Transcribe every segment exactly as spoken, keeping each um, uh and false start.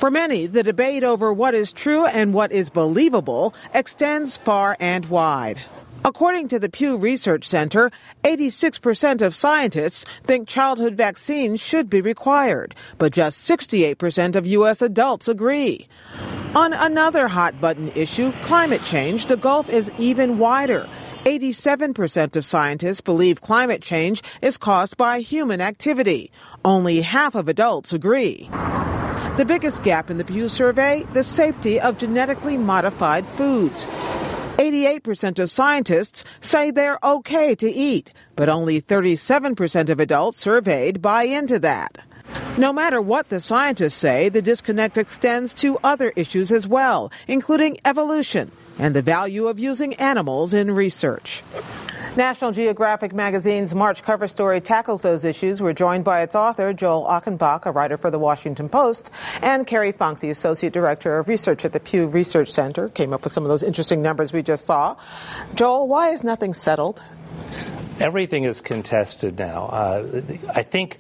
For many, the debate over what is true and what is believable extends far and wide. According to the Pew Research Center, eighty-six percent of scientists think childhood vaccines should be required, but just sixty-eight percent of U S adults agree. On another hot-button issue, climate change, the gulf is even wider. eighty-seven percent of scientists believe climate change is caused by human activity. Only half of adults agree. The biggest gap in the Pew survey, the safety of genetically modified foods. eighty-eight percent of scientists say they're okay to eat, but only thirty-seven percent of adults surveyed buy into that. No matter what the scientists say, the disconnect extends to other issues as well, including evolution and the value of using animals in research. National Geographic Magazine's March cover story tackles those issues. We're joined by its author, Joel Achenbach, a writer for The Washington Post, and Carrie Funk, the Associate Director of Research at the Pew Research Center, came up with some of those interesting numbers we just saw. Joel, why is nothing settled? Everything is contested now. Uh, I think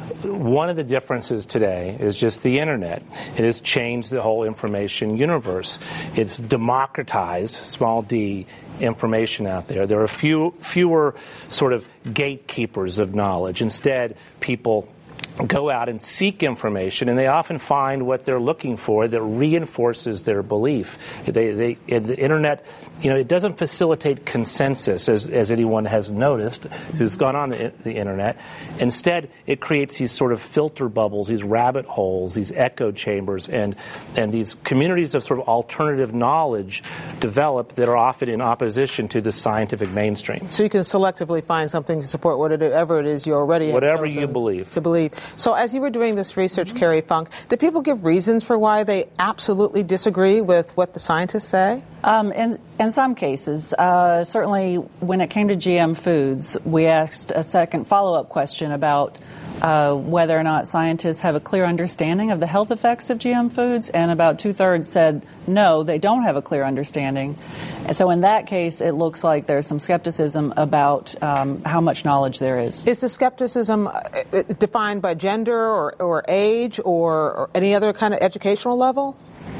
one of the differences today is just the internet. It has changed the whole information universe. It's democratized, small d, information out there. There are few, fewer sort of gatekeepers of knowledge. Instead, people go out and seek information, and they often find what they're looking for that reinforces their belief. They, they, the internet, you know, it doesn't facilitate consensus, as, as anyone has noticed who's gone on the, the internet. Instead, it creates these sort of filter bubbles, these rabbit holes, these echo chambers, and, and these communities of sort of alternative knowledge develop that are often in opposition to the scientific mainstream. So you can selectively find something to support whatever it is you already whatever you believe. To believe. So as you were doing this research, mm-hmm. Carrie Funk, do people give reasons for why they absolutely disagree with what the scientists say? Um, in, in some cases. Uh, certainly when it came to G M foods, we asked a second follow-up question about uh, whether or not scientists have a clear understanding of the health effects of G M foods, and about two-thirds said no, they don't have a clear understanding. And so in that case, it looks like there's some skepticism about um, how much knowledge there is. Is the skepticism defined by gender or, or age or, or any other kind of educational level?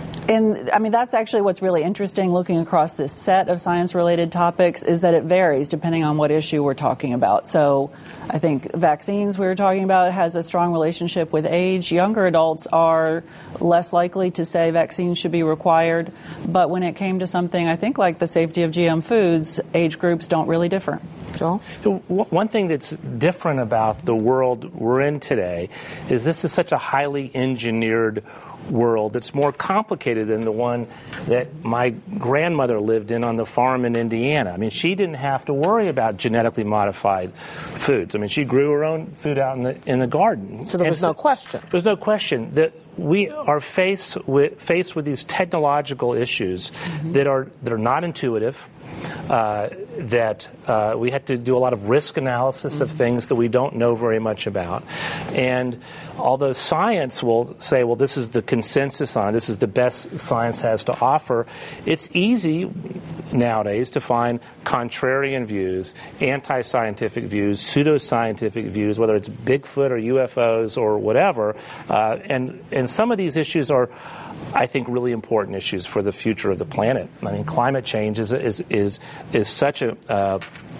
And I mean, that's actually what's really interesting looking across this set of science-related topics is that it varies depending on what issue we're talking about. So I think vaccines we were talking about has a strong relationship with age. Younger adults are less likely to say vaccines should be required. But when it came to something, I think, like the safety of G M foods, age groups don't really differ. Joel? One thing that's different about the world we're in today is this is such a highly engineered world that's more complicated than the one that my grandmother lived in on the farm in Indiana. I mean, she didn't have to worry about genetically modified foods. I mean, she grew her own food out in the in the garden. So there was so, no question. There's no question that we are faced with faced with these technological issues mm-hmm. that are that are not intuitive. Uh, that uh, we had to do a lot of risk analysis mm-hmm. of things that we don't know very much about. And although science will say, well, this is the consensus on it, this is the best science has to offer, it's easy nowadays to find contrarian views, anti-scientific views, pseudoscientific views, whether it's Bigfoot or U F Os or whatever. Uh, and, and some of these issues are, I think, really important issues for the future of the planet. I mean, climate change is is is, is such a uh,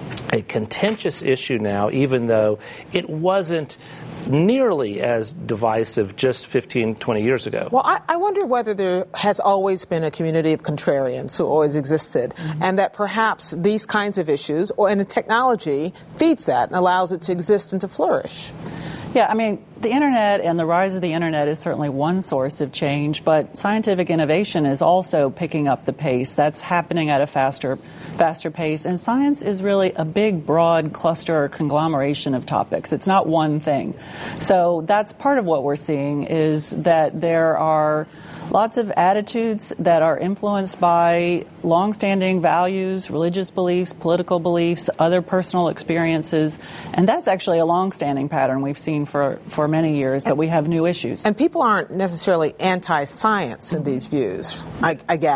a contentious issue now, even though it wasn't nearly as divisive just fifteen, twenty years ago. Well, I, I wonder whether there has always been a community of contrarians who always existed, mm-hmm. and that perhaps these kinds of issues, or and the technology feeds that and allows it to exist and to flourish. Yeah, I mean, the internet and the rise of the internet is certainly one source of change, but scientific innovation is also picking up the pace. That's happening at a faster, faster pace. And science is really a big, broad cluster or conglomeration of topics. It's not one thing. So that's part of what we're seeing is that there are lots of attitudes that are influenced by longstanding values, religious beliefs, political beliefs, other personal experiences. And that's actually a longstanding pattern we've seen for, for many years, but we have new issues. And people aren't necessarily anti-science in these views, I, I gather. Right.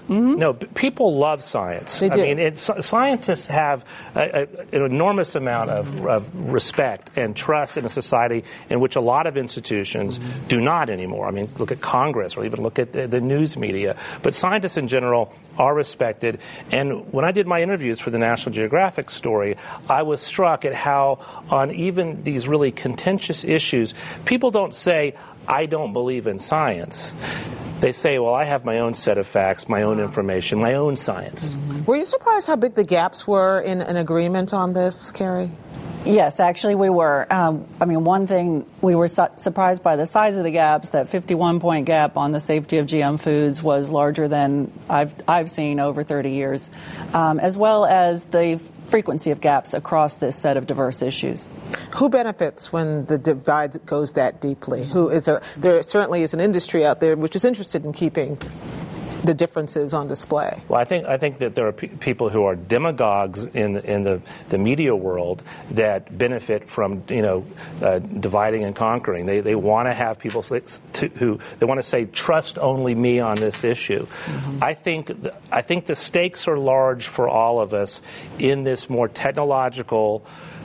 Mm-hmm. No, b- people love science. They do. I mean, it's, scientists have a, a, an enormous amount of, of respect and trust in a society in which a lot of institutions mm-hmm. do not anymore. I mean, look at Congress or even look at the, the news media. But scientists in general are respected. And when I did my interviews for the National Geographic story, I was struck at how on even these really contentious issues, people don't say, I don't believe in science. They say, well, I have my own set of facts, my own information, my own science. Mm-hmm. Were you surprised how big the gaps were in an agreement on this, Carrie? Yes, actually we were. Um, I mean, one thing, we were su- surprised by the size of the gaps. That fifty-one point gap on the safety of G M foods was larger than I've, I've seen over thirty years, um, as well as the frequency of gaps across this set of diverse issues. Who benefits when the divide goes that deeply? Who is there? There certainly is an industry out there which is interested in keeping the differences on display. Well, I think I think that there are pe- people who are demagogues in the, in the, the media world that benefit from you know uh, dividing and conquering. They they want to have people say, to, who they want to say trust only me on this issue. Mm-hmm. I think th- I think the stakes are large for all of us in this more technological,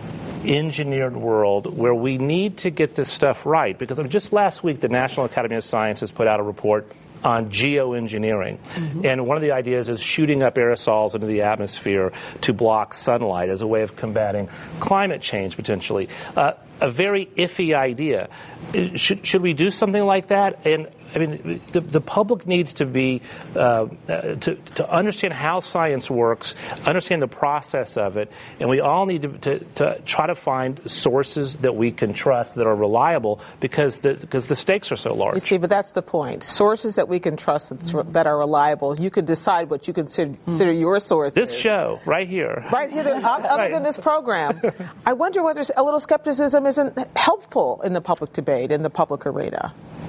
engineered world where we need to get this stuff right. Because just last week, the National Academy of Sciences put out a report on geoengineering. Mm-hmm. And one of the ideas is shooting up aerosols into the atmosphere to block sunlight as a way of combating climate change, potentially. Uh, a very iffy idea. Should, should we do something like that? And I mean, the, the public needs to be uh, to, to understand how science works, understand the process of it, and we all need to, to, to try to find sources that we can trust that are reliable because the because the stakes are so large. You see, but that's the point. Sources that we can trust that's, mm-hmm. that are reliable. You could decide what you consider, consider mm-hmm. your sources. This show right here, right here, other right. than this program. I wonder whether a little skepticism isn't helpful in the public debate, in the public arena.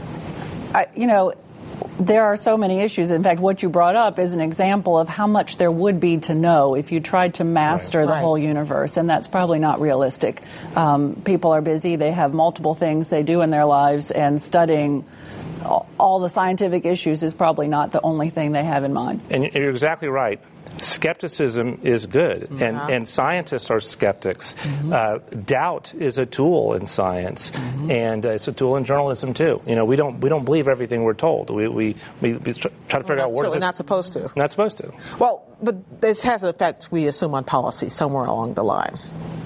I, you know, there are so many issues. In fact, what you brought up is an example of how much there would be to know if you tried to master right. the right. whole universe, and that's probably not realistic. Um, people are busy. They have multiple things they do in their lives, and studying all the scientific issues is probably not the only thing they have in mind. And you're exactly right. Skepticism is good, and, yeah. and scientists are skeptics. Mm-hmm. Uh, doubt is a tool in science, mm-hmm. and uh, it's a tool in journalism too. You know, we don't we don't believe everything we're told. We we, we, we try to figure well, out what is this. Not supposed to. Not supposed to. Well, but this has an effect, we assume, on policy somewhere along the line.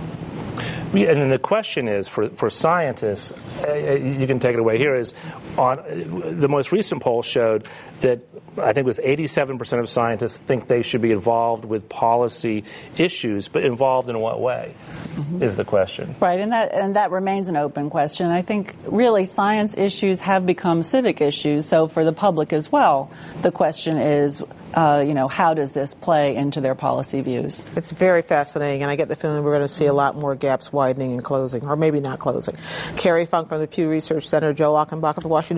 And then the question is, for, for scientists, uh, you can take it away here, is on the most recent poll showed that I think it was eighty-seven percent of scientists think they should be involved with policy issues, but involved in what way mm-hmm. is the question. Right, and that and that remains an open question. I think really science issues have become civic issues, so for the public as well, the question is, Uh, you know, how does this play into their policy views? It's very fascinating, and I get the feeling we're going to see a lot more gaps widening and closing, or maybe not closing. Carrie Funk from the Pew Research Center, Joe Achenbach of the Washington